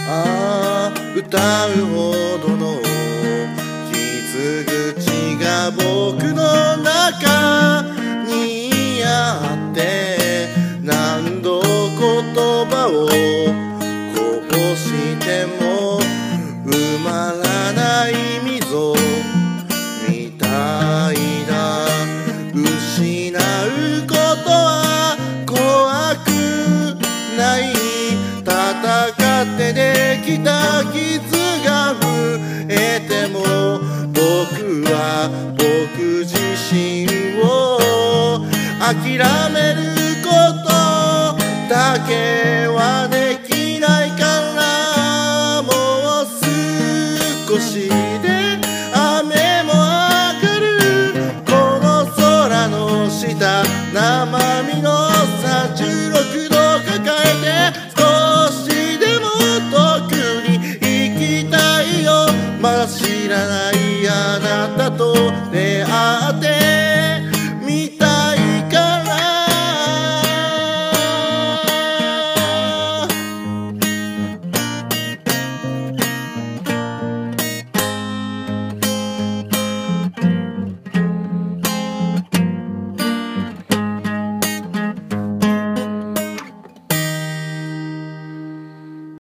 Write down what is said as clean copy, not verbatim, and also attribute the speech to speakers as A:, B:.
A: ああ歌うほどの傷口が僕の中にあって、何度言葉をこぼしても埋まらない溝みたいだ。失うことは怖くない、戦ってできた傷が増えても、僕は僕自身を諦めることだけはで